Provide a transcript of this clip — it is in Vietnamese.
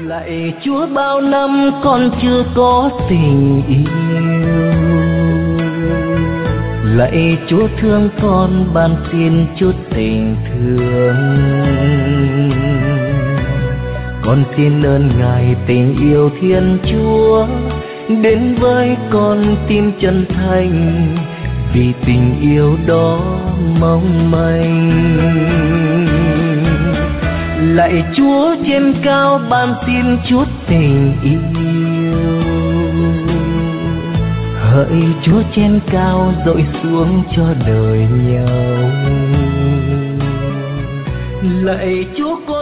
Lạy Chúa bao năm con chưa có tình yêu, lạy Chúa thương con ban xin chút tình thương. Con xin ơn Ngài tình yêu Thiên Chúa đến với con tim chân thành, vì tình yêu đó mong manh. Lạy Chúa trên cao ban xin chút tình yêu, hỡi Chúa trên cao dội xuống cho đời nhau. Lạy Chúa con